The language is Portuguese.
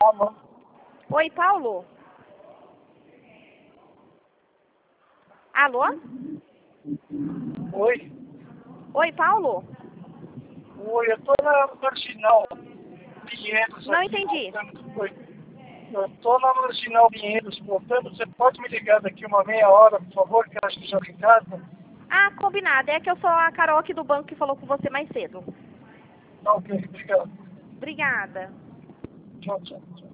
Alô? Oi, Paulo? Alô? Oi? Oi, Paulo? Oi, eu tô na Marginal Pinheiros Não aqui entendi. voltando. Oi. Eu tô na Marginal Pinheiros voltando. Você pode me ligar daqui uma meia hora, por favor, que eu acho que já tô em casa? Ah, combinado. É que eu sou a Carol aqui do banco que falou com você mais cedo. Ok, obrigado. Obrigada. Tchau, tchau.